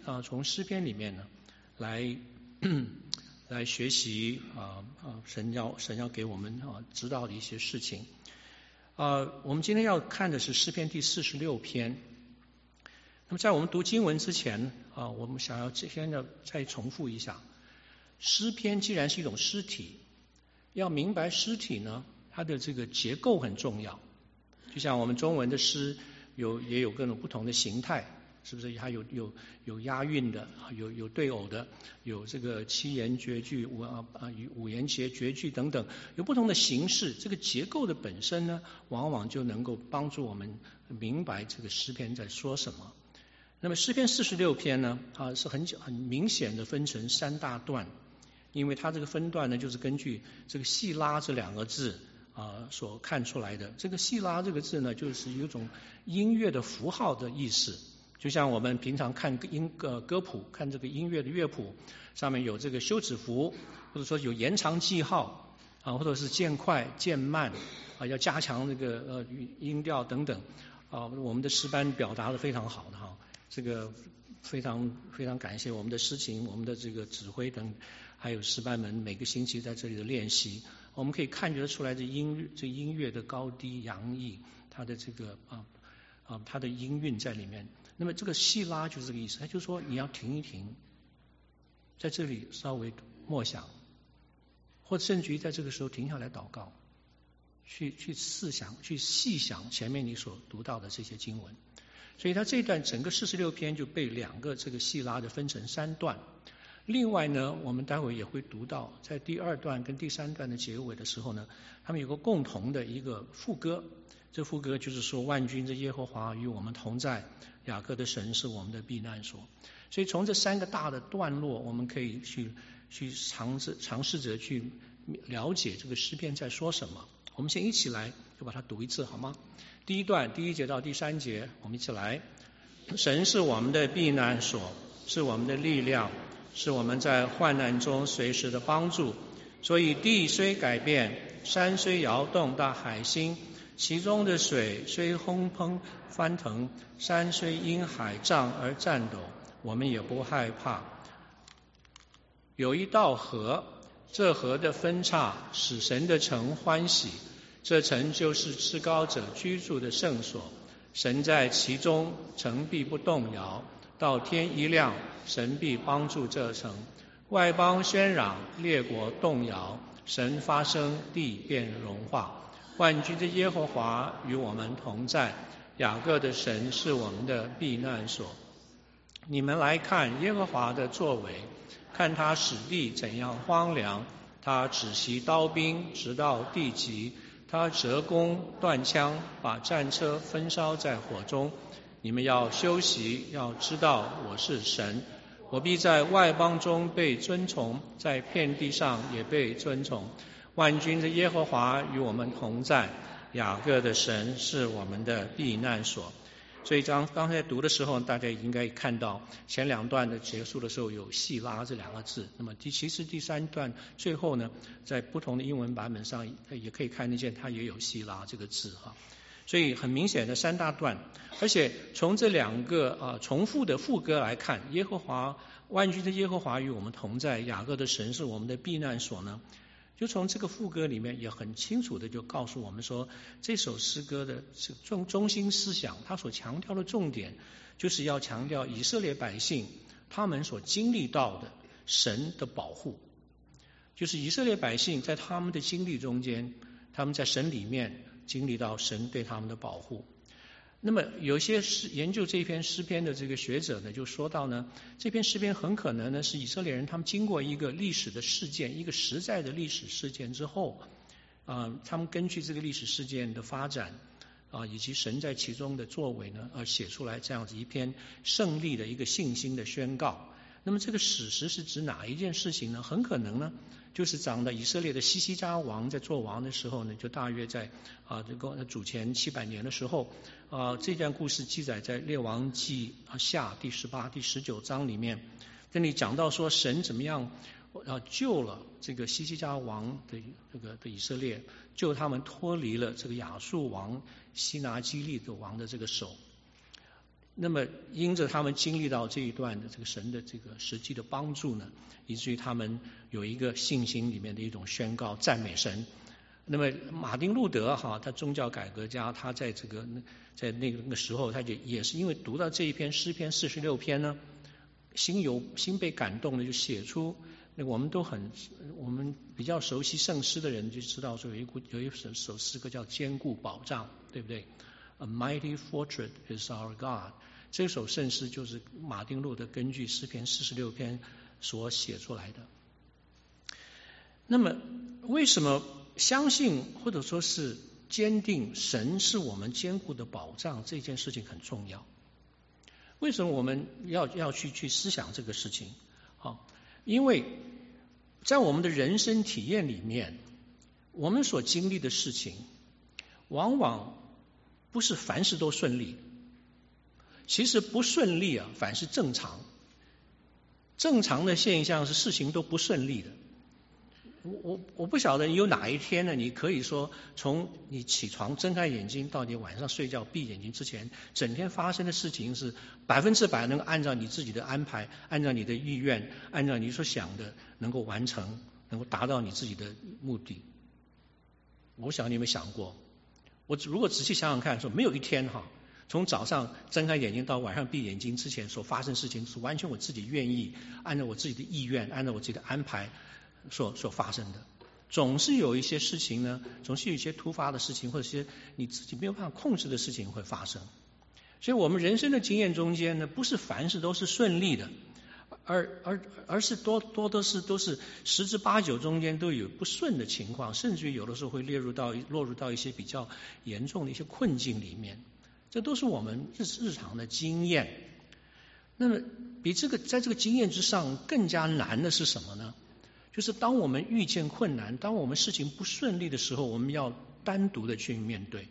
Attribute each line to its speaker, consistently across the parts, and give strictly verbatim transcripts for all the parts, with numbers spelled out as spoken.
Speaker 1: 啊、呃、从诗篇里面呢来来学习啊啊神要神要给我们啊知道的一些事情。啊，我们今天要看的是诗篇第四十六篇。那么在我们读经文之前啊，我们想要这篇呢再重复一下，诗篇既然是一种诗体，要明白诗体呢，它的这个结构很重要。就像我们中文的诗有也有各种不同的形态，是不是？它有有有押韵的，有有对偶的，有这个七言绝句、五啊啊五言节绝句等等，有不同的形式。这个结构的本身呢，往往就能够帮助我们明白这个诗篇在说什么。那么诗篇四十六篇呢，啊是很很明显的分成三大段，因为它这个分段呢，就是根据这个细拉这两个字啊所看出来的。这个细拉这个字呢，就是有一种音乐的符号的意思。就像我们平常看音呃歌谱，看这个音乐的乐谱，上面有这个休止符，或者说有延长记号啊，或者是渐快渐慢啊，要加强这个呃音调等等啊。我们的诗班表达的非常好的哈，这个非常非常感谢我们的诗琴、我们的这个指挥等，还有诗班们每个星期在这里的练习，我们可以看觉出来这音这音乐的高低扬逸，它的这个啊啊它的音韵在里面。那么这个细拉就是这个意思，它就是说你要停一停，在这里稍微默想，或甚至于在这个时候停下来祷告，去去思想、去细想前面你所读到的这些经文。所以它这一段整个四十六篇就被两个这个细拉的分成三段。另外呢，我们待会也会读到，在第二段跟第三段的结尾的时候呢，他们有个共同的一个副歌。这副歌就是说，万军之耶和华与我们同在，雅各的神是我们的避难所。所以从这三个大的段落，我们可以去去尝试尝试着去了解这个诗篇在说什么。我们先一起来就把它读一次好吗？第一段第一节到第三节，我们一起来。神是我们的避难所，是我们的力量，是我们在患难中随时的帮助。所以地虽改变，山虽摇动，大海兴，其中的水虽轰砰翻腾，山虽因海涨而颤抖，我们也不害怕。有一道河，这河的分叉使神的城欢喜，这城就是至高者居住的圣所，神在其中，城必不动摇。到天一亮，神必帮助这城。外邦喧嚷，列国动摇，神发声，地变融化。万军的耶和华与我们同在，雅各的神是我们的避难所。你们来看耶和华的作为，看他使地怎样荒凉，他止息刀兵，直到地极，他折弓断枪，把战车焚烧在火中。你们要休息，要知道我是神，我必在外邦中被尊崇，在遍地上也被尊崇。万军的耶和华与我们同在，雅各的神是我们的避难所。所以刚刚才读的时候，大家应该看到前两段的结束的时候有细拉这两个字。那么第其实第三段最后呢，在不同的英文版本上也可以看得见，它也有细拉这个字哈。所以很明显的三大段，而且从这两个啊重复的副歌来看，耶和华万军的耶和华与我们同在，雅各的神是我们的避难所呢。就从这个副歌里面也很清楚的就告诉我们说，这首诗歌的中中心思想，它所强调的重点就是要强调以色列百姓他们所经历到的神的保护，就是以色列百姓在他们的经历中间，他们在神里面经历到神对他们的保护。那么有些诗研究这篇诗篇的这个学者呢，就说到呢，这篇诗篇很可能呢是以色列人他们经过一个历史的事件，一个实在的历史事件之后，啊、呃，他们根据这个历史事件的发展啊、呃，以及神在其中的作为呢，而写出来这样子一篇胜利的一个信心的宣告。那么这个史实是指哪一件事情呢？很可能呢，就是讲的以色列的西西家王在做王的时候呢，就大约在啊这个主前七百年的时候啊，这段故事记载在列王记下第十八、第十九章里面，这里讲到说神怎么样啊救了这个西西家王的这个的以色列，救他们脱离了这个亚述王西拿基利的王的这个手。 那么因着他们经历到这一段的这个神的这个实际的帮助呢，以至于他们有一个信心里面的一种宣告，赞美神。那么马丁路德哈，他宗教改革家，他在这个在那个那个时候，他就也是因为读到这一篇诗篇四十六篇呢，心有心被感动的，就写出那个我们都很我们比较熟悉圣诗的人就知道说有一有一首首诗歌叫坚固保障，对不对？ A mighty fortress is our God。 这首圣诗就是马丁路德根据诗篇四十六篇所写出来的。那么为什么相信或者说是坚定神是我们坚固的保障这件事情很重要？为什么我们要要去去思想这个事情？好，因为在我们的人生体验里面，我们所经历的事情往往不是凡事都顺利，其实不顺利啊，反是正常。正常的现象是事情都不顺利的。我我我不晓得有哪一天呢，你可以说从你起床睁开眼睛到你晚上睡觉闭眼睛之前，整天发生的事情是百分之百能够按照你自己的安排，按照你的意愿，按照你所想的能够完成，能够达到你自己的目的。我想你有没有想过？我如果仔细想想看，说没有一天哈，从早上睁开眼睛到晚上闭眼睛之前所发生事情是完全我自己愿意，按照我自己的意愿，按照我自己的安排所所发生的。总是有一些事情呢，总是有一些突发的事情，或者是你自己没有办法控制的事情会发生。所以我们人生的经验中间呢，不是凡事都是顺利的，而而而是多多都是都是十之八九中间都有不顺的情况，甚至于有的时候会列入到落入到一些比较严重的一些困境里面。这都是我们日日常的经验。那么比这个在这个经验之上更加难的是什么呢？就是当我们遇见困难，当我们事情不顺利的时候，我们要单独的去面对。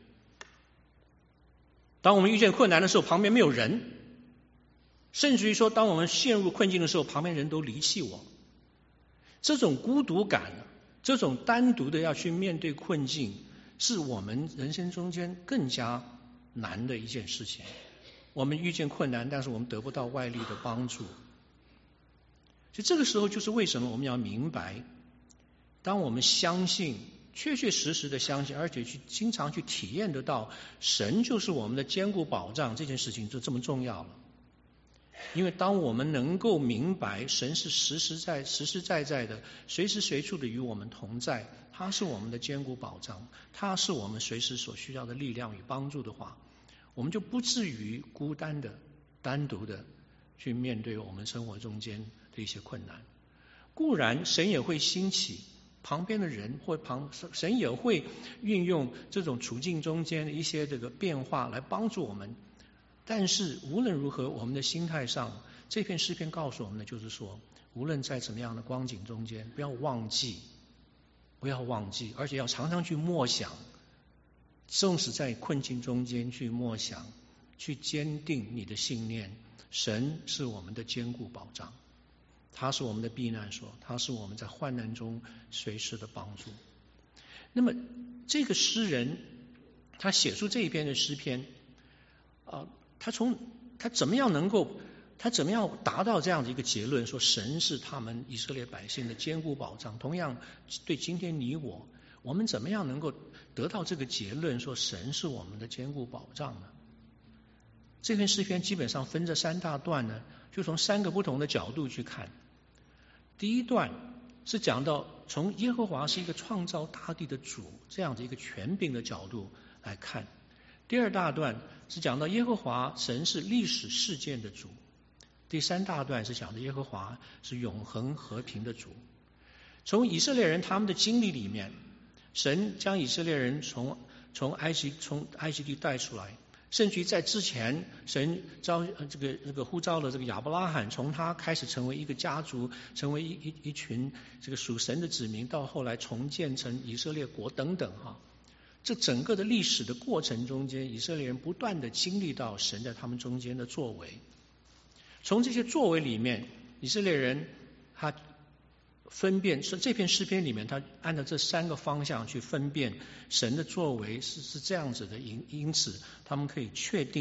Speaker 1: 当我们遇见困难的时候，旁边没有人，甚至于说当我们陷入困境的时候，旁边人都离弃我。这种孤独感，这种单独的要去面对困境，是我们人生中间更加难的一件事情。我们遇见困难，但是我们得不到外力的帮助。所以这个时候就是为什么我们要明白，当我们相信，确确实实的相信，而且去经常去体验得到神就是我们的坚固保障，这件事情就这么重要了。因为当我们能够明白神是实实在实实在在的随时随处的与我们同在，他是我们的坚固保障，他是我们随时所需要的力量与帮助的话，我们就不至于孤单的单独的去面对我们生活中间的一些困难。固然神也会兴起旁边的人，或旁神也会运用这种处境中间的一些这个变化来帮助我们，但是无论如何，我们的心态上，这篇诗篇告诉我们的就是说，无论在怎么样的光景中间，不要忘记，不要忘记，而且要常常去默想，纵使在困境中间去默想，去坚定你的信念，神是我们的坚固保障，他是我们的避难所，他是我们在患难中随时的帮助。那么这个诗人他写出这一篇的诗篇啊，他从他怎么样能够他怎么样达到这样的一个结论，说神是他们以色列百姓的坚固保障？同样对今天你我，我们怎么样能够得到这个结论，说神是我们的坚固保障呢？这篇诗篇基本上分这三大段呢，就从三个不同的角度去看。第一段是讲到从耶和华是一个创造大地的主这样的一个权柄的角度来看。第二大段是讲到耶和华神是历史事件的主。第三大段是讲的耶和华是永恒和平的主。从以色列人他们的经历里面，神将以色列人从从埃及从埃及地带出来，甚至于在之前，神召这个这个呼召了这个亚伯拉罕，从他开始成为一个家族，成为一一一群这个属神的子民，到后来重建成以色列国等等哈。这整个的历史的过程中间，以色列人不断的经历到神在他们中间的作为。从这些作为里面，以色列人他分辨，是这篇诗篇里面，他按照这三个方向去分辨神的作为是是这样子的，因因此他们可以确定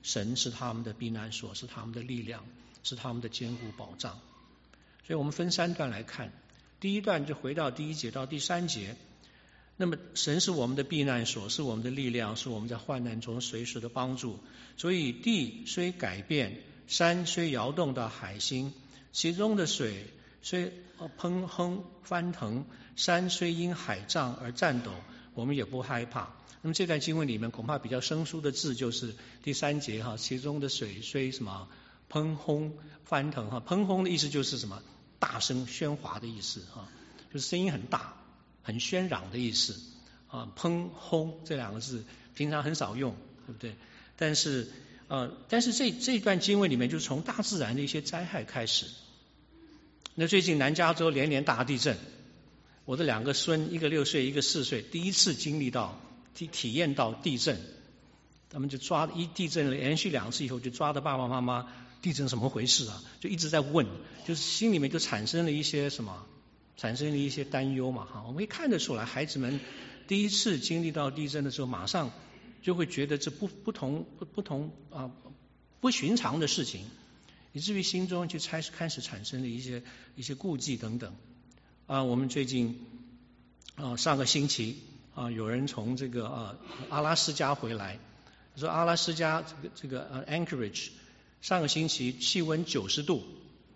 Speaker 1: 神是他们的避难所，是他们的力量，是他们的坚固保障。所以我们分三段来看，第一段就回到第一节到第三节。那么神是我们的避难所，是我们的力量，是我们在患难中随时的帮助。所以地虽改变，山虽摇动到海心，其中的水虽喷哼翻腾，山虽因海涨而颤抖，我们也不害怕。那么这段经文里面恐怕比较生疏的字就是第三节哈，其中的水虽什么喷轰翻腾哈，喷轰的意思就是什么大声喧哗的意思哈，就是声音很大很喧嚷的意思啊。喷轰这两个字平常很少用，对不对？但是呃，但是这这段经文里面就是从大自然的一些灾害开始。那最近南加州连连大地震，我的两个孙，一个六岁，一个四岁，第一次经历到体体验到地震，他们就抓一地震连续两次以后，就抓着爸爸妈妈，地震怎么回事啊？就一直在问，就是心里面就产生了一些什么，产生了一些担忧嘛哈。我们会看得出来，孩子们第一次经历到地震的时候，马上就会觉得这不不同不不同啊不寻常的事情，以至于心中就开始开始产生了一些一些顾忌等等啊。我们最近啊上个星期啊有人从这个啊阿拉斯加回来，说阿拉斯加这个这个呃 Anchorage 上个星期气温九十度，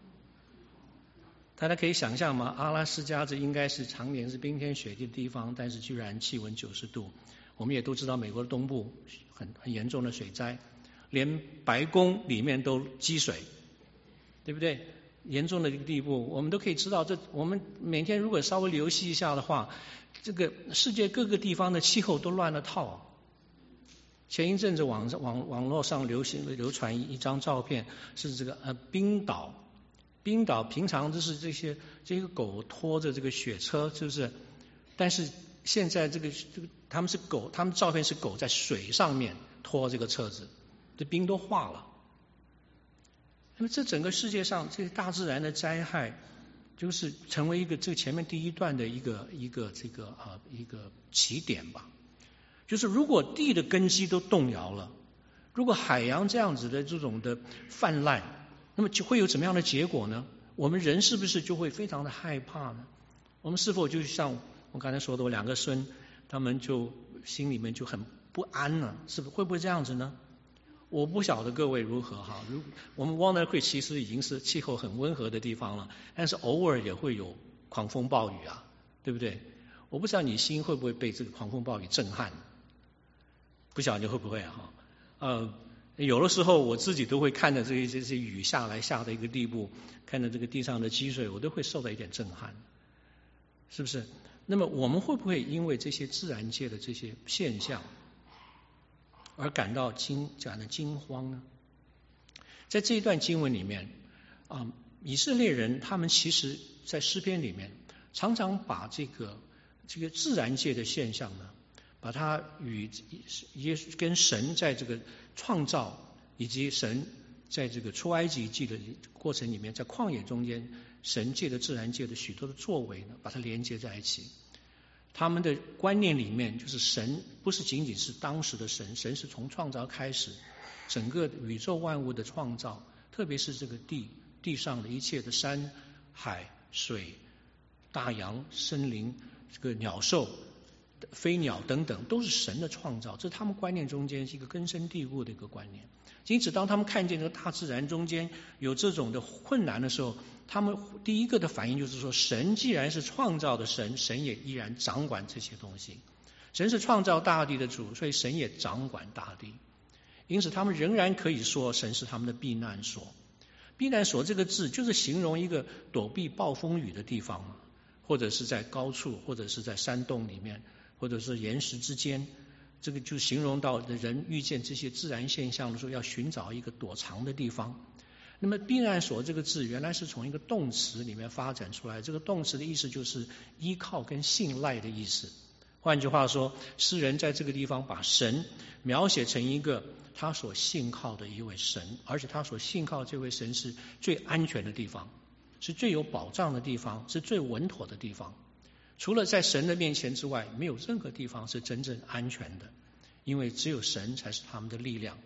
Speaker 1: 大家可以想象吗？阿拉斯加这应该是常年是冰天雪地的地方，但是居然气温九十度。我们也都知道美国的东部很很严重的水灾，连白宫里面都积水，对不对？严重的一个地步，我们都可以知道，这我们每天如果稍微留意一下的话，这个世界各个地方的气候都乱了套。前一阵子网网网络上流行流传一张照片，是这个呃冰岛，冰岛平常就是这些这个狗拖着这个雪车，是不是？但是现在这个这个他们是狗，他们照片是狗在水上面拖这个车子，这冰都化了。那么这整个世界上这些大自然的灾害，就是成为一个这前面第一段的一个一个这个啊一个起点吧。就是如果地的根基都动摇了，如果海洋这样子的这种的泛滥，那么就会有怎么样的结果呢？我们人是不是就会非常的害怕呢？我们是否就像我刚才说的，我两个孙他们就心里面就很不安了，是不是会不会这样子呢？我不晓得各位如何哈。如我们 Walnut Creek 其实已经是气候很温和的地方了，但是偶尔也会有狂风暴雨啊，对不对？我不知道你心会不会被这个狂风暴雨震撼，不晓得你会不会啊？呃，有的时候我自己都会看着这些这些雨下来下的一个地步，看着这个地上的积水，我都会受到一点震撼，是不是？那么我们会不会因为这些自然界的这些现象而感到惊感到惊慌呢？在这一段经文里面啊，以色列人他们其实在诗篇里面常常把这个这个自然界的现象呢，把它与也跟神在这个创造以及神在这个出埃及记的过程里面，在旷野中间神界的自然界的许多的作为呢，把它连接在一起。他们的观念里面就是神不是仅仅是当时的神，神是从创造开始，整个宇宙万物的创造，特别是这个地地上的一切的山海水大洋森林这个鸟兽飞鸟等等，都是神的创造，这是他们观念中间是一个根深蒂固的一个观念。因此当他们看见这个大自然中间有这种的困难的时候，他们第一个的反应就是说，神既然是创造的神，神也依然掌管这些东西。神是创造大地的主，所以神也掌管大地。因此他们仍然可以说神是他们的避难所。避难所这个字就是形容一个躲避暴风雨的地方嘛，或者是在高处，或者是在山洞里面，或者是岩石之间，这个就形容到人遇见这些自然现象的时候要寻找一个躲藏的地方。那么避难所这个字原来是从一个动词里面发展出来，这个动词的意思就是依靠跟信赖的意思。换句话说，诗人在这个地方把神描写成一个他所信靠的一位神，而且他所信靠这位神是最安全的地方，是最有保障的地方，是最稳妥的地方。除了在神的面前之外，没有任何地方是真正安全的，因为只有神才是他们的力量。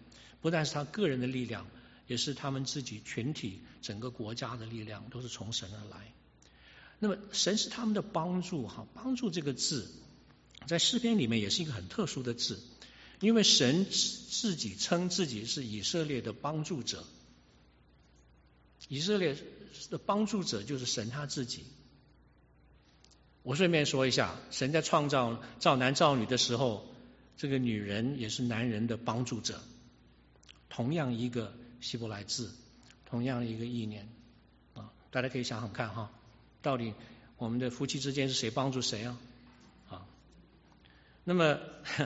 Speaker 1: 不但是他个人的力量，也是他们自己群体整个国家的力量，都是从神而来。那么神是他们的帮助哈，帮助这个字在诗篇里面也是一个很特殊的字，因为神自己称自己是以色列的帮助者，以色列的帮助者就是神他自己。我顺便说一下，神在创造造男造女的时候，这个女人也是男人的帮助者，同样一个希伯来字，同样一个意念啊，大家可以想想看哈，到底我们的夫妻之间是谁帮助谁啊？啊，那么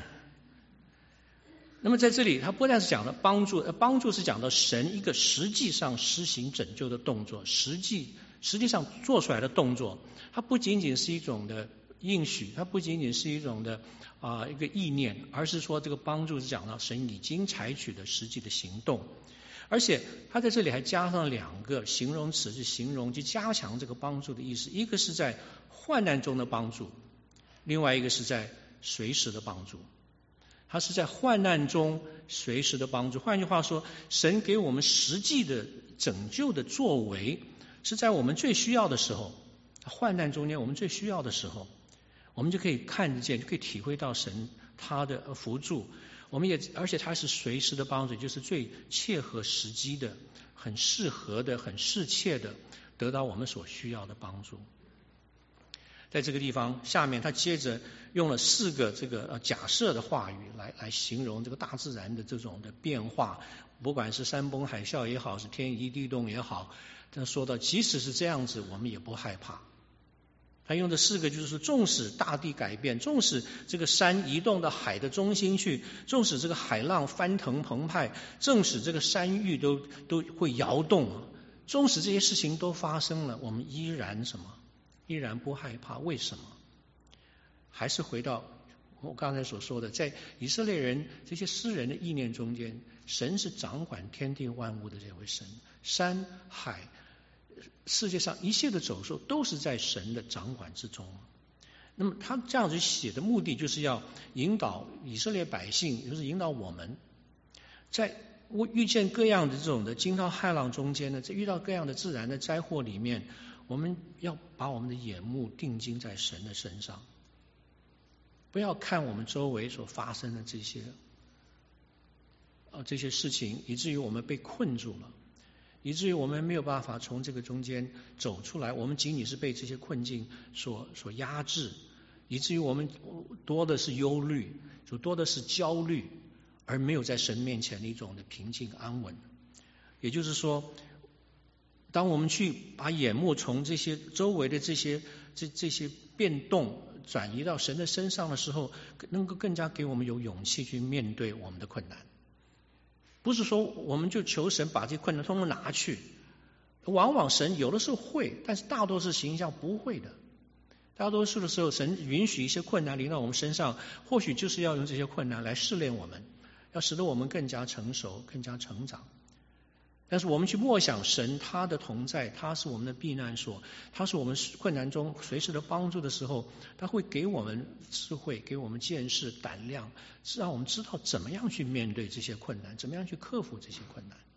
Speaker 1: 那么在这里，他不但是讲了帮助，帮助是讲到神一个实际上施行拯救的动作，实际实际上做出来的动作，它不仅仅是一种的应许，它不仅仅是一种的啊、呃、一个意念，而是说这个帮助是讲到神已经采取的实际的行动，而且他在这里还加上两个形容词，是形容去加强这个帮助的意思，一个是在患难中的帮助，另外一个是在随时的帮助。他是在患难中随时的帮助，换句话说，神给我们实际的拯救的作为，是在我们最需要的时候，患难中间我们最需要的时候，我们就可以看得见，就可以体会到神他的扶助。我们也而且他是随时的帮助，就是最切合时机的、很适合的、很适切的得到我们所需要的帮助。在这个地方下面，他接着用了四个这个呃假设的话语来来形容这个大自然的这种的变化，不管是山崩海啸也好，是天移地动也好，他说到即使是这样子，我们也不害怕。他用的四个就是说，纵使大地改变，纵使这个山移动到海的中心去，纵使这个海浪翻腾澎湃，纵使这个山域都都会摇动，纵使这些事情都发生了，我们依然什么？依然不害怕。为什么？还是回到我刚才所说的，在以色列人这些诗人的意念中间，神是掌管天地万物的这位神，山海世界上一切的走兽都是在神的掌管之中。那么他这样子写的目的，就是要引导以色列百姓，也就是引导我们，在遇见各样的这种的惊涛骇浪中间呢，在遇到各样的自然的灾祸里面，我们要把我们的眼目定睛在神的身上，不要看我们周围所发生的这些啊这些事情，以至于我们被困住了，以至于我们没有办法从这个中间走出来。我们仅仅是被这些困境所所压制，以至于我们多的是忧虑，就多的是焦虑，而没有在神面前的一种的平静安稳。也就是说，当我们去把眼目从这些周围的这些这这些变动转移到神的身上的时候，能够更加给我们有勇气去面对我们的困难。不是说我们就求神把这些困难通通拿去，往往神有的时候会，但是大多数情况不会的。大多数的时候，神允许一些困难临到我们身上，或许就是要用这些困难来试炼我们，要使得我们更加成熟，更加成长。但是我们去默想神他的同在，他是我们的避难所，他是我们困难中随时的帮助的时候，他会给我们智慧，给我们见识、胆量，让我们知道怎么样去面对这些困难，怎么样去克服这些困难。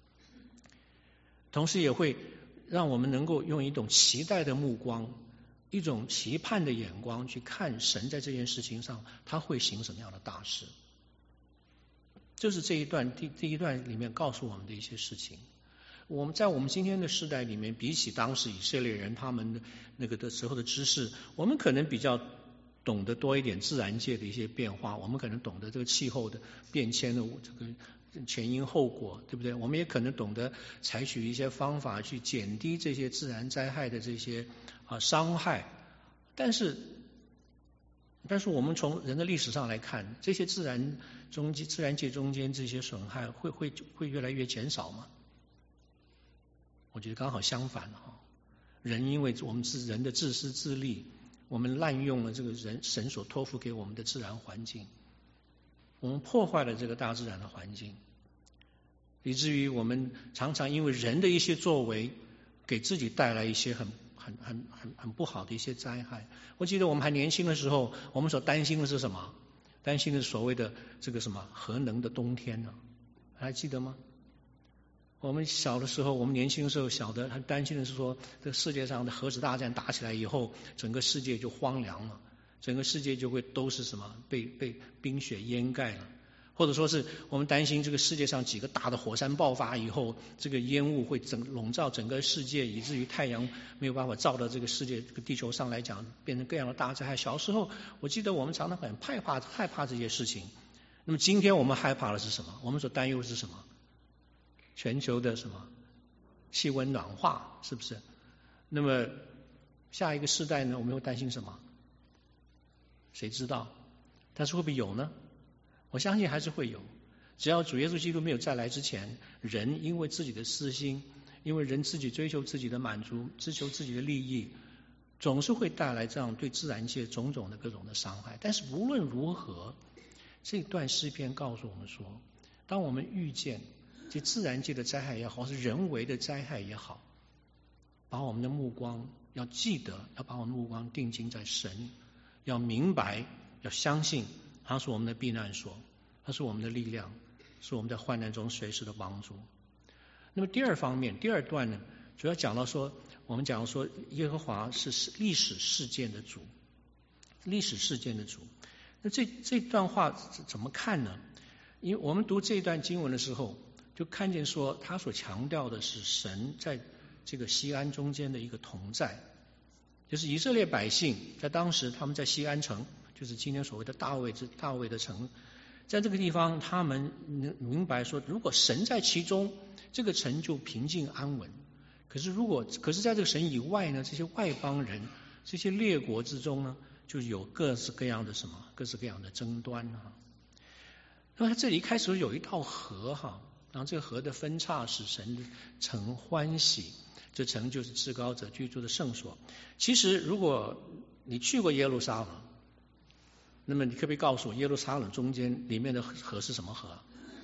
Speaker 1: 同时也会让我们能够用一种期待的目光，一种期盼的眼光去看神在这件事情上他会行什么样的大事。就是这一段第第一段里面告诉我们的一些事情。我们在我们今天的时代里面，比起当时以色列人他们的那个的时候的知识，我们可能比较懂得多一点自然界的一些变化，我们可能懂得这个气候的变迁的这个前因后果，对不对？我们也可能懂得采取一些方法去减低这些自然灾害的这些啊伤害，但是但是我们从人的历史上来看，这些自然中自然界中间这些损害会会会越来越减少吗？我觉得刚好相反哈。人因为我们是人的自私自利，我们滥用了这个人神所托付给我们的自然环境，我们破坏了这个大自然的环境，以至于我们常常因为人的一些作为，给自己带来一些很很很很很不好的一些灾害。我记得我们还年轻的时候，我们所担心的是什么？担心的是所谓的这个什么核能的冬天呢、啊？ 还记得吗？我们小的时候，我们年轻的时候晓得，很担心的是说，这世界上的核子大战打起来以后，整个世界就荒凉了，整个世界就会都是什么被被冰雪掩盖了，或者说是我们担心这个世界上几个大的火山爆发以后，这个烟雾会整笼罩整个世界，以至于太阳没有办法照到这个世界这个地球上来讲，变成各样的大灾害。小时候我记得我们常常很害怕害怕这些事情。那么今天我们害怕的是什么？我们所担忧的是什么？全球的什么气温暖化，是不是？那么下一个世代呢，我们会担心什么？谁知道？但是会不会有呢？我相信还是会有。只要主耶稣基督没有再来之前，人因为自己的私心，因为人自己追求自己的满足，追求自己的利益，总是会带来这样对自然界种种的各种的伤害。但是无论如何，这段诗篇告诉我们说，当我们遇见这自然界的灾害也好，是人为的灾害也好，把我们的目光要记得，要把我们的目光定睛在神，要明白，要相信他是我们的避难所，他是我们的力量，是我们在患难中随时的帮助。那么第二方面，第二段呢，主要讲到说，我们讲说耶和华是历史事件的主，历史事件的主。那这这段话怎么看呢？因为我们读这一段经文的时候，就看见说他所强调的是神在这个西安中间的一个同在，就是以色列百姓在当时他们在西安城，就是今天所谓的大卫之大卫的城，在这个地方他们明白说，如果神在其中，这个城就平静安稳。可是如果可是在这个神以外呢，这些外邦人，这些列国之中呢，就有各式各样的什么各式各样的争端啊。那么他这里一开始有一道河哈，然后这个河的分叉使神城欢喜，这城就是至高者居住的圣所。其实如果你去过耶路撒冷，那么你可不可以告诉我，耶路撒冷中间里面的河是什么河？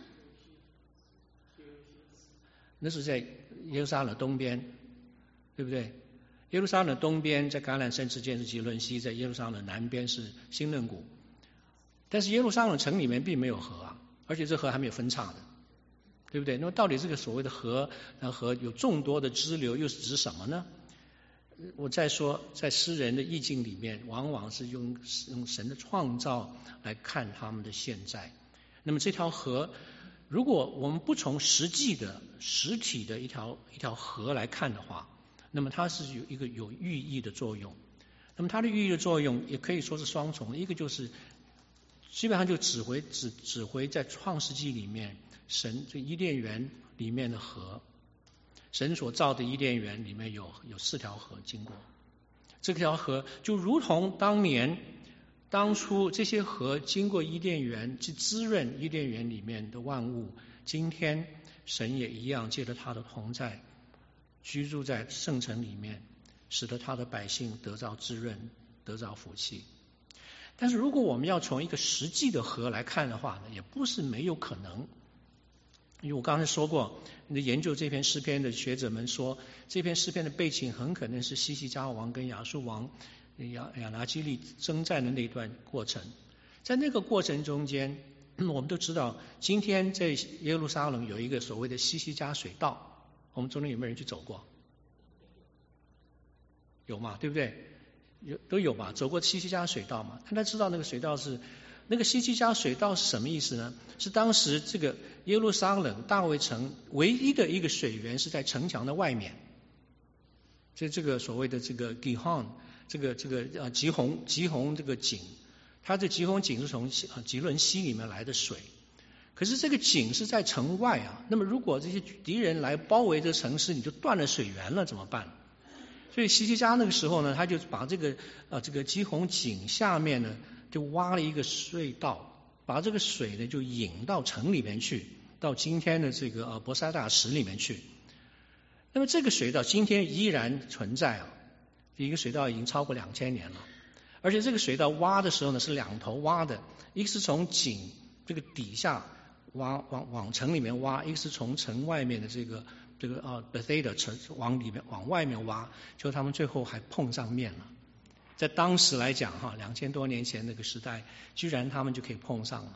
Speaker 1: 那是在耶路撒冷东边，对不对？耶路撒冷东边在橄榄山之间是基伦西，在耶路撒冷南边是新嫩谷。但是耶路撒冷城里面并没有河啊，而且这河还没有分叉的，对不对？那么到底这个所谓的河，那河有众多的支流，又是指什么呢？我再说，在诗人的意境里面，往往是用用神的创造来看他们的现在。那么这条河，如果我们不从实际的实体的一条一条河来看的话，那么它是有一个有寓意的作用。那么它的寓意的作用也可以说是双重，一个就是基本上就指挥指指挥在创世纪里面神这伊甸园里面的河，神所造的伊甸园里面有有四条河经过，这条河就如同当年当初这些河经过伊甸园去滋润伊甸园里面的万物，今天神也一样借着他的同在居住在圣城里面，使得他的百姓得到滋润，得到福气。但是如果我们要从一个实际的河来看的话呢，也不是没有可能。因为我刚才说过，你研究这篇诗篇的学者们说，这篇诗篇的背景很可能是西西家王跟亚述王亚亚拿基利征战的那段过程。在那个过程中间，我们都知道，今天在耶路撒冷有一个所谓的西西家水道，我们中间有没有人去走过？有嘛，对不对？有都有吧，走过西西家水道嘛。大家知道那个水道是那个西西家水道是什么意思呢？是当时这个耶路撒冷大卫城唯一的一个水源是在城墙的外面，这这个所谓的这个 Gihon 这个这个呃吉宏吉宏这个井，它这吉宏井是从吉伦溪里面来的水。可是这个井是在城外啊，那么如果这些敌人来包围这城市，你就断了水源了，怎么办？所以西西家那个时候呢，他就把这个呃这个吉宏井下面呢，就挖了一个隧道，把这个水呢就引到城里面去，到今天的这个呃伯沙大石里面去。那么这个水道今天依然存在啊，一个水道已经超过两千年了，而且这个水道挖的时候呢是两头挖的，一个是从井这个底下挖往往城里面挖，一个是从城外面的这个这个啊 Bethesda 城往里面往外面挖，就他们最后还碰上面了。在当时来讲哈，两千多年前那个时代，居然他们就可以碰上了，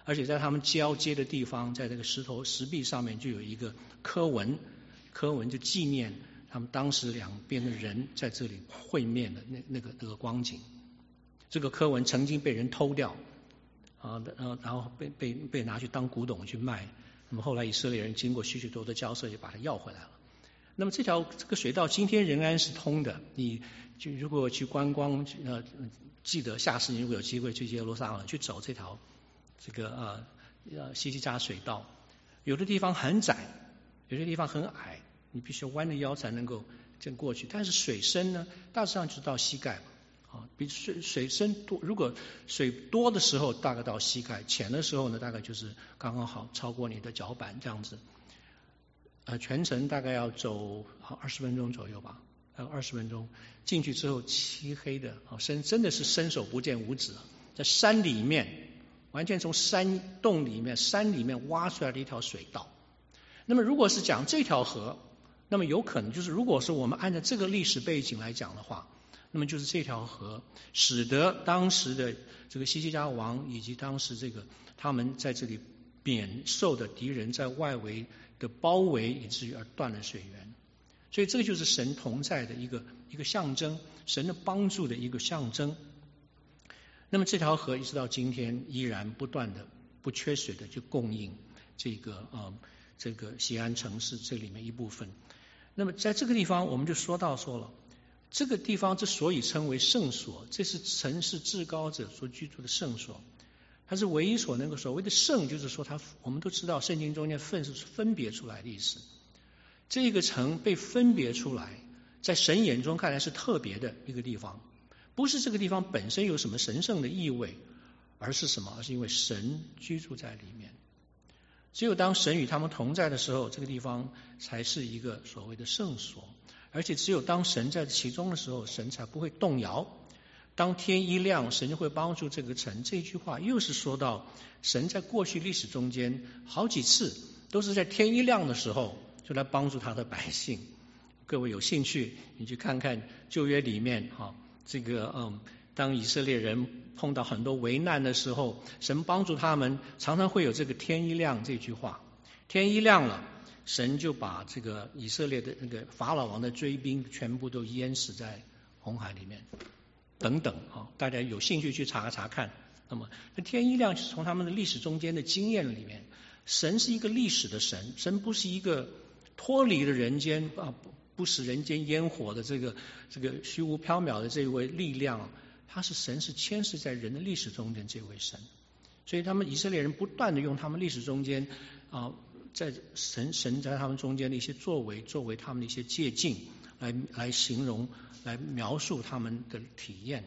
Speaker 1: 而且在他们交接的地方，在这个石头石壁上面就有一个刻文，刻文就纪念他们当时两边的人在这里会面的那那个那个光景。这个刻文曾经被人偷掉啊，然后被被被拿去当古董去卖。那么后来以色列人经过许许多多的交涉，也把它要回来了。那么这条这个水道今天仍然是通的。你就如果去观光，呃，记得下次你如果有机会去耶路撒冷去走这条这个呃呃西西家水道，有的地方很窄，有的地方很矮，你必须弯着腰才能够这样过去。但是水深呢，大致上就到膝盖。啊，比水水深多，如果水多的时候大概到膝盖，浅的时候呢大概就是刚刚好超过你的脚板这样子。呃，全程大概要走二十分钟左右吧，还有二十分钟。进去之后漆黑的，啊，伸真的是伸手不见五指，在山里面，完全从山洞里面、山里面挖出来的一条水道。那么如果是讲这条河，那么有可能就是如果是我们按照这个历史背景来讲的话。那么就是这条河使得当时的这个西西家王以及当时这个他们在这里免受的敌人在外围的包围，以至于而断了水源。所以这个就是神同在的一个一个象征，神的帮助的一个象征。那么这条河一直到今天依然不断的不缺水的去供应这个呃这个西安城市这里面一部分。那么在这个地方我们就说到说了。这个地方之所以称为圣所，这是神是至高者所居住的圣所，它是唯一所能够所谓的圣，就是说它我们都知道圣经中间分是分别出来的意思。这个城被分别出来，在神眼中看来是特别的一个地方，不是这个地方本身有什么神圣的意味，而是什么？而是因为神居住在里面。只有当神与他们同在的时候，这个地方才是一个所谓的圣所。而且只有当神在其中的时候，神才不会动摇。当天一亮，神就会帮助这个城。这句话又是说到神在过去历史中间好几次都是在天一亮的时候就来帮助他的百姓。各位有兴趣，你去看看旧约里面哈，这个嗯，当以色列人碰到很多危难的时候，神帮助他们，常常会有这个天一亮这句话。天一亮了。神就把这个以色列的那个法老王的追兵全部都淹死在红海里面，等等啊，大家有兴趣去查查看。那么，那天一亮是从他们的历史中间的经验里面，神是一个历史的神，神不是一个脱离了人间啊，不食人间烟火的这个这个虚无缥缈的这位力量，他是神，是牵涉在人的历史中间这位神。所以他们以色列人不断的用他们历史中间啊。在神神在他们中间的一些作为，作为他们的一些借鉴，来来形容，来描述他们的体验。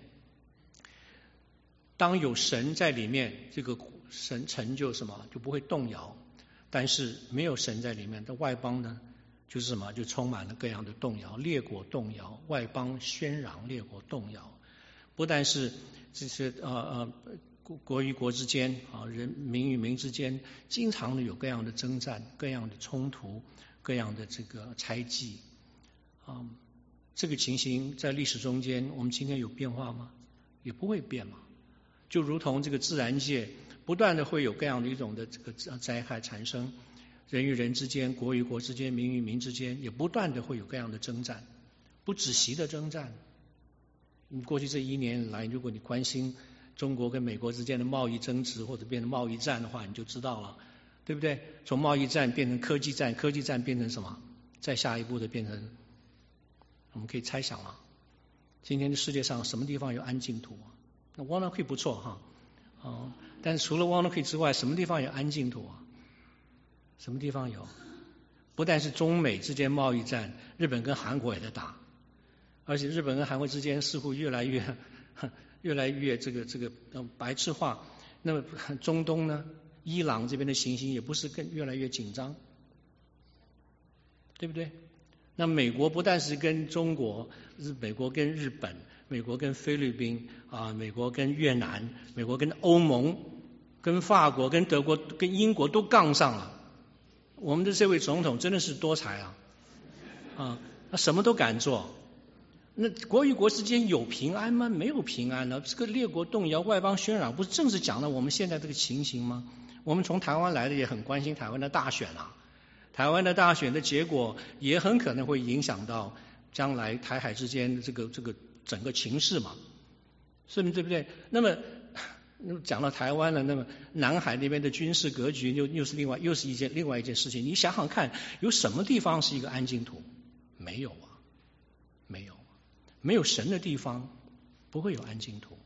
Speaker 1: 当有神在里面，这个神成就什么就不会动摇；但是没有神在里面的外邦呢，就是什么就充满了各样的动摇，列国动摇，外邦喧嚷，列国动摇。不但是这些呃呃。国与国之间啊，人民与民之间，经常的有各样的征战、各样的冲突、各样的这个猜忌啊。这个情形在历史中间，我们今天有变化吗？也不会变嘛。就如同这个自然界不断的会有各样的一种的这个灾害产生，人与人之间、国与国之间、民与民之间，也不断的会有各样的征战，不止息的征战。你过去这一年来，如果你关心中国跟美国之间的贸易争执或者变成贸易战的话，你就知道了，对不对？从贸易战变成科技战，科技战变成什么？再下一步的变成，我们可以猜想了。今天的世界上什么地方有安静土？那 WannaCry 不错哈，哦，但是除了 WannaCry 之外，什么地方有安静土啊？什么地方有？不但是中美之间贸易战，日本跟韩国也在打，而且日本跟韩国之间似乎越来越。越来越这个这个白痴化，那么中东呢，伊朗这边的情形也不是更越来越紧张，对不对？那美国不但是跟中国，日美国跟日本，美国跟菲律宾啊，美国跟越南，美国跟欧盟，跟法国、跟德国、跟英国都杠上了。我们的这位总统真的是多才啊，啊，他什么都敢做。 那国与国之间有平安吗？没有平安了。这个列国动摇，外邦喧嚷，不是正是讲了我们现在这个情形吗？我们从台湾来的也很关心台湾的大选啊，台湾的大选的结果也很可能会影响到将来台海之间的这个这个整个情势嘛，是不是对不对？那么那么讲到台湾了，那么南海那边的军事格局又又是另外又是一件另外一件事情。你想想看，有什么地方是一个安静土？没有啊，没有。没有神的地方不会有安静土，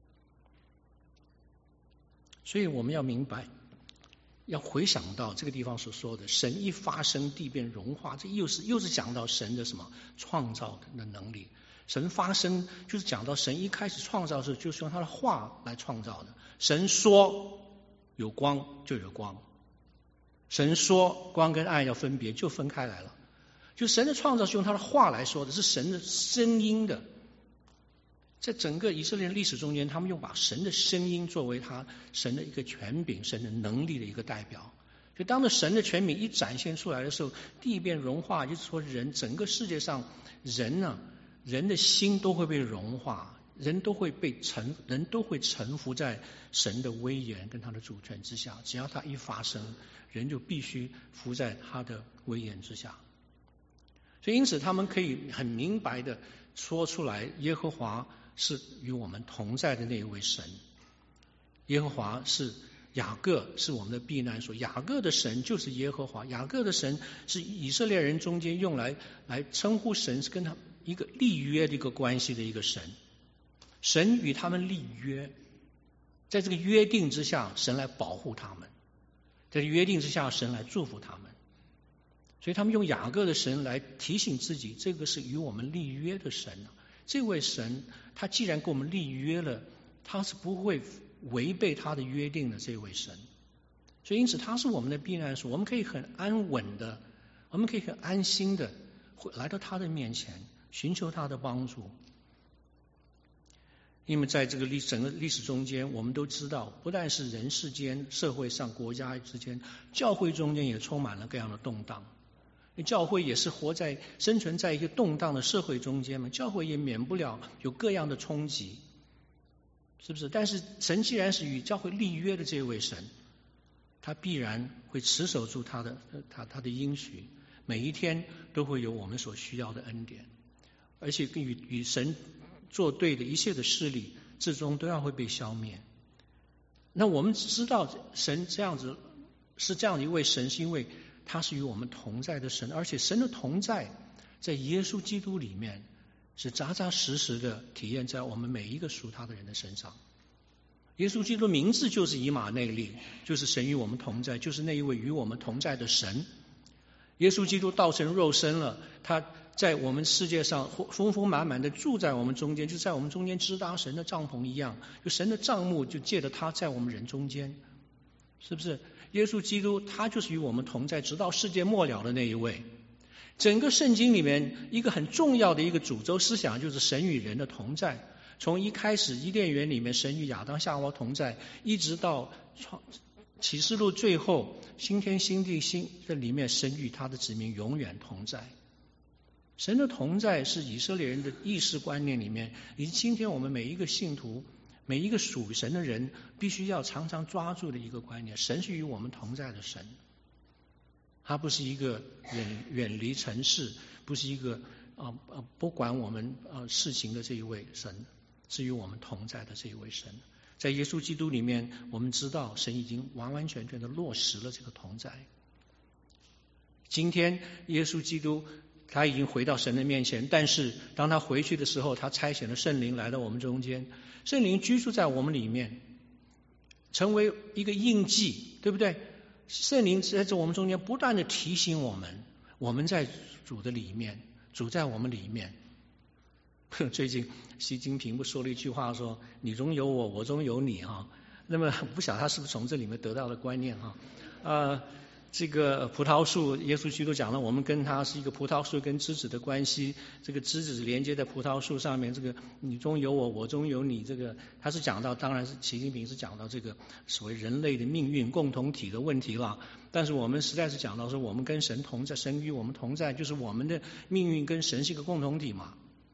Speaker 1: 所以我们要明白，要回想到这个地方所说的神一发生地便融化，这又是又是讲到神的什么创造的能力。神发生就是讲到神一开始创造的时候就是用他的话来创造的。神说有光就有光，神说光跟暗要分别就分开来了。就神的创造是用他的话来说的，是神的声音的。在整个以色列历史中间，他们用把神的声音作为他神的一个权柄、神的能力的一个代表。就当着神的权柄一展现出来的时候，地便融化，就是说人整个世界上人呢、啊，人的心都会被融化，人都会被臣，人都会臣服在神的威严跟他的主权之下。只要他一发生，人就必须服在他的威严之下。所以因此他们可以很明白的说出来，耶和华是与我们同在的那一位神，耶和华是雅各，是我们的避难所。雅各的神就是耶和华，雅各的神是以色列人中间用来来称呼神，是跟他一个立约的一个关系的一个神。神与他们立约，在这个约定之下，神来保护他们，在约定之下，神来祝福他们。所以他们用雅各的神来提醒自己，这个是与我们立约的神。这位神他既然跟我们立约了，他是不会违背他的约定的这位神。所以因此他是我们的避难所，我们可以很安稳的，我们可以很安心的来到他的面前，寻求他的帮助。因为在这个历整个历史中间，我们都知道，不但是人世间、社会上、国家之间，教会中间也充满了各样的动荡。教会也是活在生存在一个动荡的社会中间嘛，教会也免不了有各样的冲击，是不是？但是神既然是与教会立约的这位神，他必然会持守住他的他他的应许，每一天都会有我们所需要的恩典，而且与与神作对的一切的势力最终都要会被消灭。那我们知道神这样子是这样的一位神，是因为他是与我们同在的神，而且神的同在在耶稣基督里面是扎扎实实的体验在我们每一个属他的人的身上。耶稣基督名字就是以马内利，就是神与我们同在，就是那一位与我们同在的神。耶稣基督道成肉身了，他在我们世界上丰丰满满的住在我们中间，就在我们中间支搭神的帐篷一样，就神的帐幕就借着他在我们人中间，是不是？耶稣基督他就是与我们同在直到世界末了的那一位。整个圣经里面一个很重要的一个主轴思想就是神与人的同在，从一开始伊甸园里面神与亚当夏娃同在，一直到创启示录最后新天新地新这里面神与他的子民永远同在。神的同在是以色列人的意识观念里面，以及今天我们每一个信徒每一个属神的人必须要常常抓住的一个观念，神是与我们同在的神，他不是一个远远离尘世，不是一个啊啊不管我们啊事情的这一位神，是与我们同在的这一位神。在耶稣基督里面，我们知道神已经完完全全的落实了这个同在。今天耶稣基督他已经回到神的面前，但是当他回去的时候，他差遣了圣灵来到我们中间，圣灵居住在我们里面，成为一个印记，对不对？圣灵在这我们中间不断的提醒我们，我们在主的里面，主在我们里面。最近习近平不说了一句话，说你中有我，我中有你哈。那么不晓得他是不是从这里面得到的观念哈？呃这个葡萄树，耶稣基督讲了，我们跟他是一个葡萄树跟枝子的关系，这个枝子连接在葡萄树上面，这个你中有我，我中有你，这个他是讲到，当然是习近平是讲到这个所谓人类的命运共同体的问题了。但是我们实在是讲到说，我们跟神同在，神与我们同在，就是我们的命运跟神是一个共同体嘛。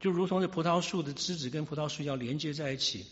Speaker 1: 就如同这葡萄树的枝子跟葡萄树要连接在一起，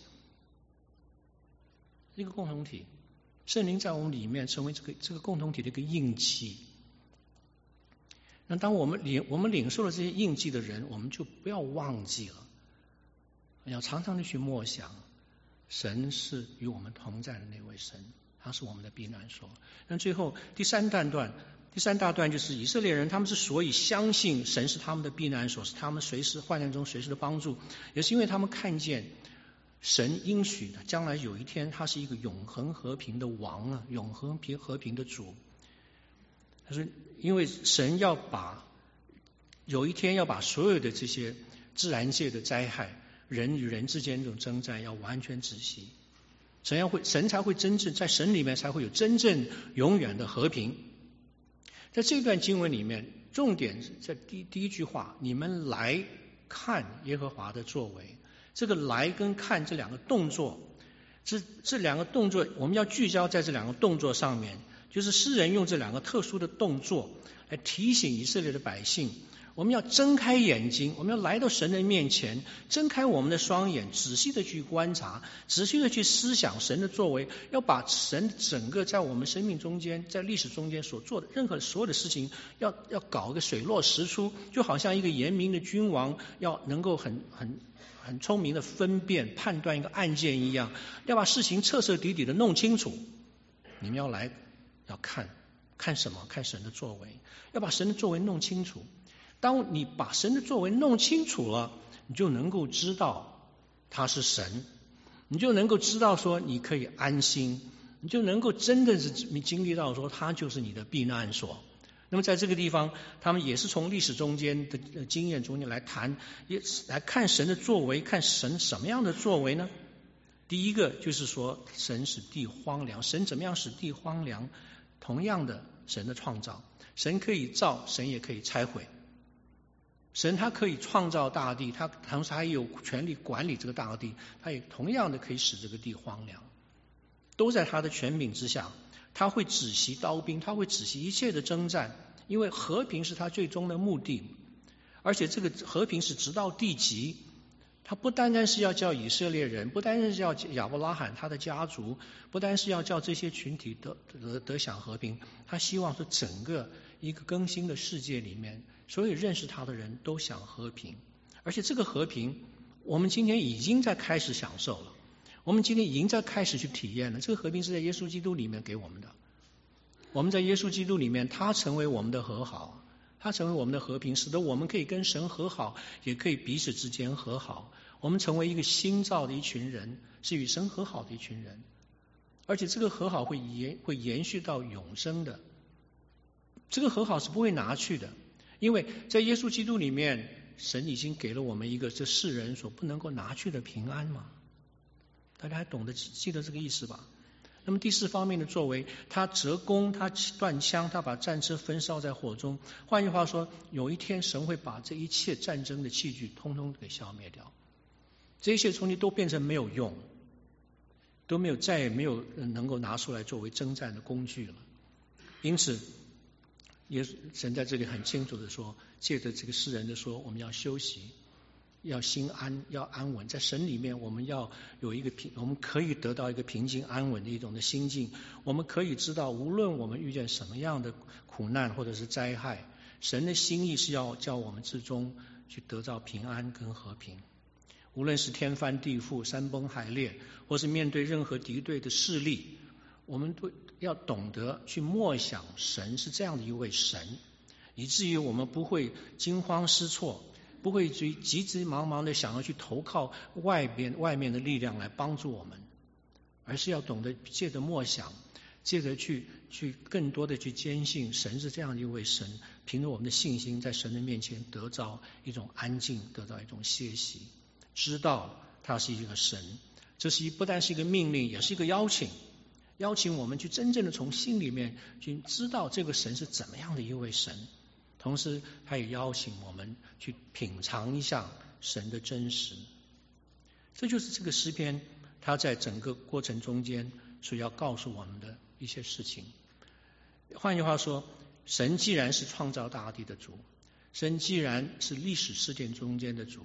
Speaker 1: 一个共同体。圣灵在我们里面成为这个这个共同体的一个印记。那当我们领我们领受了这些印记的人，我们就不要忘记了，要常常的去默想，神是与我们同在的那位神，他是我们的避难所。那最后第三大段，第三大段就是以色列人，他们之所以相信神是他们的避难所，是他们随时患难中随时的帮助，也是因为他们看见神应许的将来有一天他是一个永恒和平的王啊，永恒和平的主。他说因为神要把有一天要把所有的这些自然界的灾害，人与人之间这种征战要完全止息，神要会神才会真正在神里面才会有真正永远的和平。在这段经文里面，重点是在第第一句话，你们来看耶和华的作为。这个来跟看这两个动作，这这两个动作我们要聚焦在这两个动作上面，就是诗人用这两个特殊的动作来提醒以色列的百姓，我们要睁开眼睛，我们要来到神的面前，睁开我们的双眼，仔细的去观察，仔细的去思想神的作为，要把神整个在我们生命中间，在历史中间所做的任何所有的事情，要要搞一个水落石出，就好像一个严明的君王要能够很很很聪明的分辨判断一个案件一样，要把事情彻彻底底的弄清楚。你们要来要看看什么？看神的作为，要把神的作为弄清楚。当你把神的作为弄清楚了，你就能够知道他是神，你就能够知道说你可以安心，你就能够真的是经历到说他就是你的避难所。那么在这个地方，他们也是从历史中间的经验中间来谈，也来看神的作为，看神什么样的作为呢？第一个就是说，神使地荒凉，神怎么样使地荒凉？同样的，神的创造，神可以造，神也可以拆毁。神他可以创造大地，他同时还有权利管理这个大地，他也同样的可以使这个地荒凉，都在他的权柄之下。他会止息刀兵，他会止息一切的征战，因为和平是他最终的目的。而且这个和平是直到地极，他不单单是要叫以色列人，不单单是要亚伯拉罕他的家族，不单是要叫这些群体得得得享和平，他希望是整个一个更新的世界里面，所有认识他的人都享和平。而且这个和平我们今天已经在开始享受了，我们今天已经在开始去体验了。这个和平是在耶稣基督里面给我们的，我们在耶稣基督里面，他成为我们的和好，他成为我们的和平，使得我们可以跟神和好，也可以彼此之间和好。我们成为一个新造的一群人，是与神和好的一群人，而且这个和好会延会延续到永生的。这个和好是不会拿去的，因为在耶稣基督里面，神已经给了我们一个这世人所不能够拿去的平安嘛。大家还懂得记得这个意思吧？那么第四方面的作为，他折弓，他断枪，他把战车焚烧在火中。换句话说，有一天神会把这一切战争的器具通通给消灭掉，这一切东西都变成没有用，都没有再也没有能够拿出来作为征战的工具了。因此耶稣神在这里很清楚的说，借着这个诗人的说，我们要休息，要心安，要安稳，在神里面我们要有一个平，我们可以得到一个平静安稳的一种的心境。我们可以知道，无论我们遇见什么样的苦难或者是灾害，神的心意是要叫我们之中去得到平安跟和平。无论是天翻地覆、山崩海裂，或是面对任何敌对的势力，我们都要懂得去默想神是这样的一位神，以至于我们不会惊慌失措，不会急急急忙忙的想要去投靠外边外面的力量来帮助我们，而是要懂得借着默想，借着去去更多的去坚信神是这样的一位神，凭着我们的信心在神的面前得到一种安静，得到一种歇息，知道他是一个神。这是一不但是一个命令，也是一个邀请，邀请我们去真正的从心里面去知道这个神是怎么样的一位神，同时他也邀请我们去品尝一下神的真实。这就是这个诗篇他在整个过程中间所要告诉我们的一些事情。换句话说，神既然是创造大地的主，神既然是历史事件中间的主，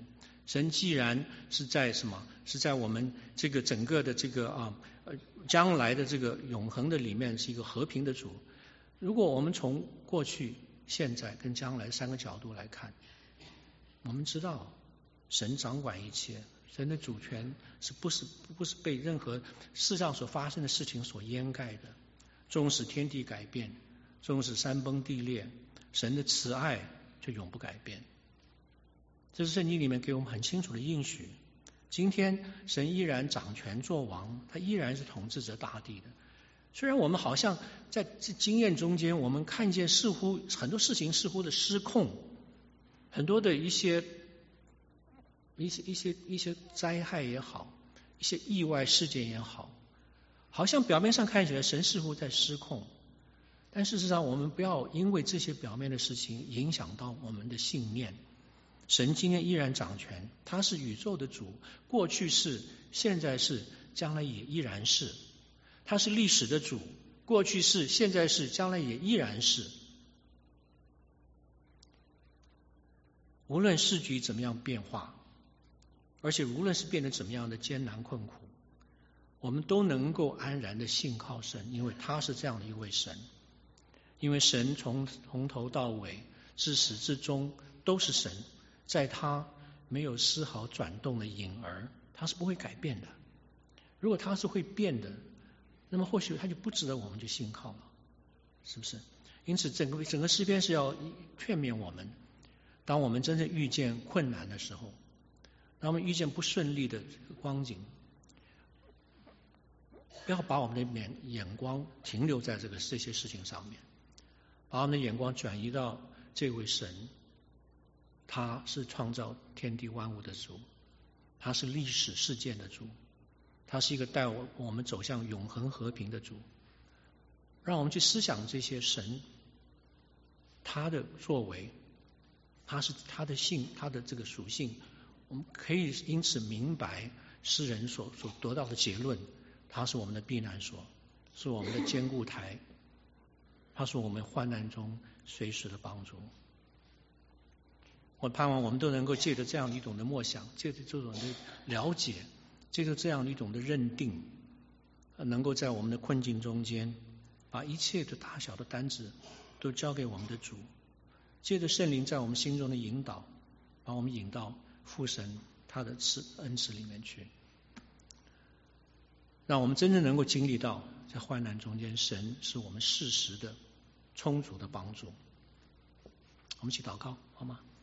Speaker 1: 神既然是在什么？是在我们这个整个的这个啊呃将来的这个永恒的里面是一个和平的主。如果我们从过去、现在跟将来三个角度来看，我们知道神掌管一切，神的主权是不是不是被任何世上所发生的事情所掩盖的。纵使天地改变，纵使山崩地裂，神的慈爱却永不改变。这是圣经里面给我们很清楚的应许。今天神依然掌权作王，他依然是统治着大地的。虽然我们好像在这经验中间，我们看见似乎很多事情似乎的失控，很多的一些一些一些一些灾害也好，一些意外事件也好，好像表面上看起来神似乎在失控，但事实上我们不要因为这些表面的事情影响到我们的信念。神今天依然掌权，他是宇宙的主，过去是，现在是，将来也依然是。他是历史的主，过去是，现在是，将来也依然是。无论世局怎么样变化，而且无论是变得怎么样的艰难困苦，我们都能够安然的信靠神，因为他是这样的一位神。因为神从从头到尾，至始至终都是神，在他没有丝毫转动的影儿，他是不会改变的。如果他是会变的，那么或许他就不值得我们去信靠了，是不是？因此整个整个诗篇是要劝勉我们，当我们真正遇见困难的时候，当我们遇见不顺利的光景，不要把我们的眼眼光停留在这个这些事情上面，把我们的眼光转移到这位神，他是创造天地万物的主，他是历史事件的主，他是一个带我们走向永恒和平的主。让我们去思想这些神他的作为，他是他的性，他的这个属性，我们可以因此明白诗人所所得到的结论，他是我们的避难所，是我们的坚固台，他是我们患难中随时的帮助。我盼望我们都能够借着这样一种的默想，借着这种的了解，借着这样一种的认定，能够在我们的困境中间，把一切的大小的担子都交给我们的主，借着圣灵在我们心中的引导，把我们引到父神他的慈恩慈里面去，让我们真正能够经历到在患难中间，神是我们适时的充足的帮助。我们一起祷告好吗？